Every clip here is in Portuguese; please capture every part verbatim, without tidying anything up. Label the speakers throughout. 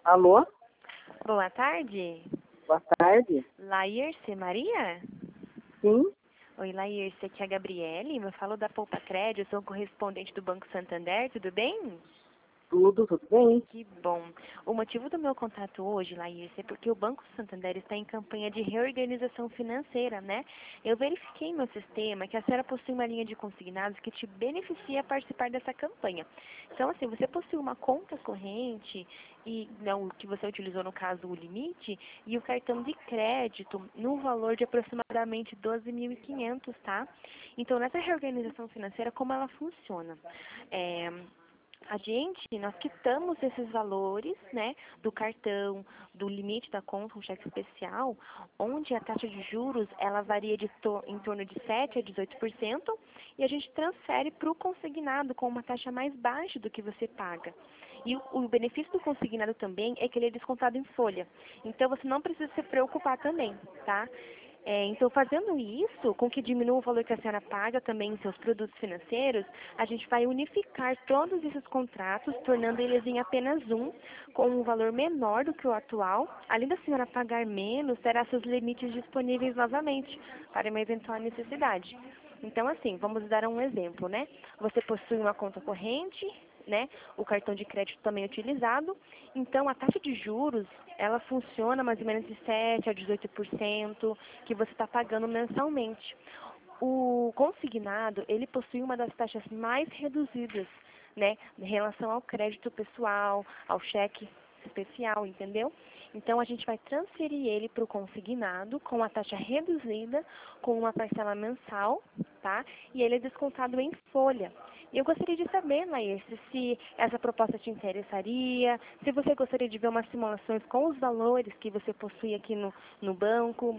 Speaker 1: Alô?
Speaker 2: Boa tarde.
Speaker 1: Boa tarde.
Speaker 2: Laírce Maria?
Speaker 1: Sim?
Speaker 2: Oi, Laírce, aqui é a Gabriele. Eu falo da Poupa Crédito, sou correspondente do Banco Santander, tudo bem?
Speaker 1: Tudo, tudo bem?
Speaker 2: Que bom. O motivo do meu contato hoje, Laírce, é porque o Banco Santander está em campanha de reorganização financeira, né? Eu verifiquei em meu sistema que a senhora possui uma linha de consignados que te beneficia a participar dessa campanha. Então, assim, você possui uma conta corrente e não o que você utilizou no caso o limite e o cartão de crédito no valor de aproximadamente doze mil e quinhentos, tá? Então, nessa reorganização financeira, como ela funciona? É, a gente, nós quitamos esses valores, né, do cartão, do limite da conta, um cheque especial, onde a taxa de juros, ela varia de to em torno de sete a dezoito por cento, e a gente transfere para o consignado com uma taxa mais baixa do que você paga. E o, o benefício do consignado também é que ele é descontado em folha. Então, você não precisa se preocupar também, tá? É, então, fazendo isso, com que diminua o valor que a senhora paga também em seus produtos financeiros, a gente vai unificar todos esses contratos, tornando eles em apenas um, com um valor menor do que o atual. Além da senhora pagar menos, terá seus limites disponíveis novamente para uma eventual necessidade. Então, assim, vamos dar um exemplo, né? Você possui uma conta corrente, né? O cartão de crédito também é utilizado. Então, a taxa de juros, ela funciona mais ou menos de sete a dezoito por cento que você está pagando mensalmente. O consignado, ele possui uma das taxas mais reduzidas, né? Em relação ao crédito pessoal, ao cheque especial, entendeu? Então, a gente vai transferir ele para o consignado com a taxa reduzida, com uma parcela mensal, tá? E ele é descontado em folha. E eu gostaria de saber, Laírce, se essa proposta te interessaria, se você gostaria de ver umas simulações com os valores que você possui aqui no, no banco.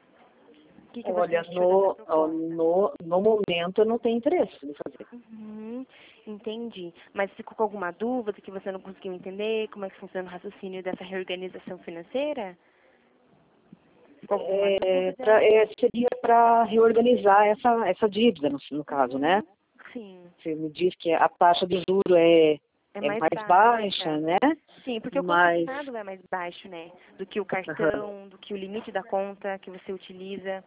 Speaker 2: O que, que você
Speaker 1: Olha,
Speaker 2: achou dessa
Speaker 1: no, ó,
Speaker 2: proposta?
Speaker 1: no, no momento eu não tenho interesse de fazer.
Speaker 2: Uhum, entendi. Mas ficou com alguma dúvida que você não conseguiu entender? Como é que funciona o raciocínio dessa reorganização financeira? Ficou com alguma
Speaker 1: É, pra,
Speaker 2: dúvida?
Speaker 1: é, seria para reorganizar essa, essa dívida, no, no caso, né?
Speaker 2: Uhum, sim.
Speaker 1: Você me diz que a taxa de juro é,
Speaker 2: É
Speaker 1: é
Speaker 2: mais
Speaker 1: mais baixa,
Speaker 2: baixa.
Speaker 1: né?
Speaker 2: Sim, porque o
Speaker 1: Mas,
Speaker 2: consignado é mais baixo, né? Do que o
Speaker 1: aham.
Speaker 2: cartão, do que o limite da conta que você utiliza,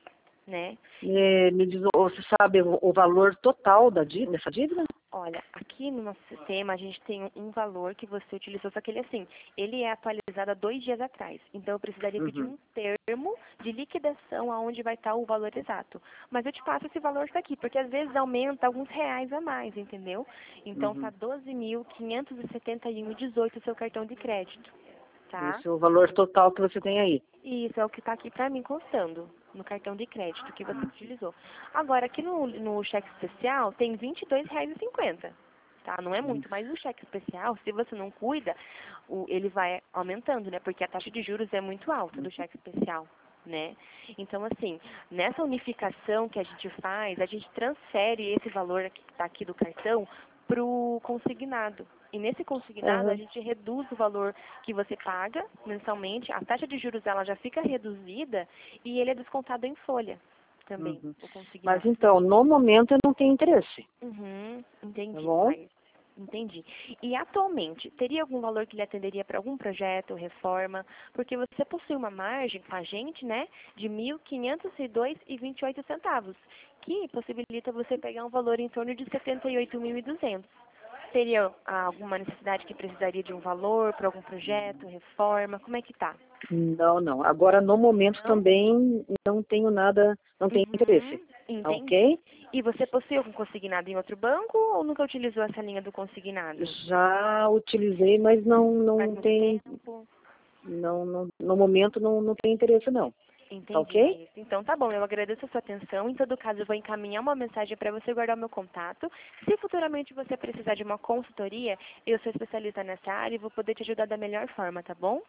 Speaker 2: né?
Speaker 1: É, me diz, você sabe o, o valor total da dívida, dessa dívida?
Speaker 2: Olha, aqui no nosso sistema a gente tem um um valor que você utilizou, só que ele assim, ele é atualizado há dois dias atrás. Então eu precisaria pedir
Speaker 1: Uhum.
Speaker 2: um termo de liquidação aonde vai estar o valor exato. Mas eu te passo esse valor está aqui, porque às vezes aumenta alguns reais a mais, entendeu? Então tá
Speaker 1: Uhum.
Speaker 2: doze mil quinhentos e setenta e um e dezoito o seu cartão de crédito, tá?
Speaker 1: Esse é o valor total que você tem aí.
Speaker 2: Isso é o que está aqui para mim constando no cartão de crédito que você utilizou. Agora, aqui no, no cheque especial tem vinte e dois reais e cinquenta centavos, tá? Não é
Speaker 1: Hum.
Speaker 2: muito, mas o cheque especial, se você não cuida, o, ele vai aumentando, né? Porque a taxa de juros é muito alta do cheque especial, né? Então, assim, nessa unificação que a gente faz, a gente transfere esse valor que está aqui do cartão para o consignado. E nesse consignado, a
Speaker 1: Aham.
Speaker 2: gente reduz o valor que você paga mensalmente, a taxa de juros ela já fica reduzida e ele é descontado em folha também,
Speaker 1: Uhum.
Speaker 2: o
Speaker 1: Mas
Speaker 2: consignado.
Speaker 1: então, no momento eu não tenho interesse,
Speaker 2: Uhum,
Speaker 1: tá
Speaker 2: entendi,
Speaker 1: bom?
Speaker 2: Laís. Entendi. E atualmente, teria algum valor que lhe atenderia para algum projeto, reforma? Porque você possui uma margem com a gente, né, de mil quinhentos e dois reais e vinte e oito centavos, que possibilita você pegar um valor em torno de setenta e oito mil e duzentos. Teria ah, alguma necessidade que precisaria de um valor para algum projeto, reforma? Como é que tá?
Speaker 1: Não, não. Agora, no momento
Speaker 2: Não?
Speaker 1: também não tenho nada, não tenho interesse,
Speaker 2: Uhum,
Speaker 1: tá
Speaker 2: entendi.
Speaker 1: ok?
Speaker 2: E você possui algum consignado em outro banco ou nunca utilizou essa linha do consignado?
Speaker 1: Já utilizei, mas não,
Speaker 2: Faz
Speaker 1: não
Speaker 2: muito
Speaker 1: tem,
Speaker 2: tempo?
Speaker 1: não, não, no momento não, não tem interesse não, tá
Speaker 2: Entendi,
Speaker 1: ok?
Speaker 2: Laís. Então tá bom, eu agradeço a sua atenção. Em todo caso, eu vou encaminhar uma mensagem para você guardar o meu contato. Se futuramente você precisar de uma consultoria, eu sou especialista nessa área e vou poder te ajudar da melhor forma, tá bom?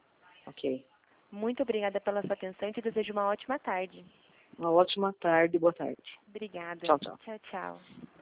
Speaker 1: Ok.
Speaker 2: Muito obrigada pela sua atenção e te desejo uma ótima tarde.
Speaker 1: Uma ótima tarde, boa tarde.
Speaker 2: Obrigada.
Speaker 1: Tchau, tchau.
Speaker 2: Tchau, tchau.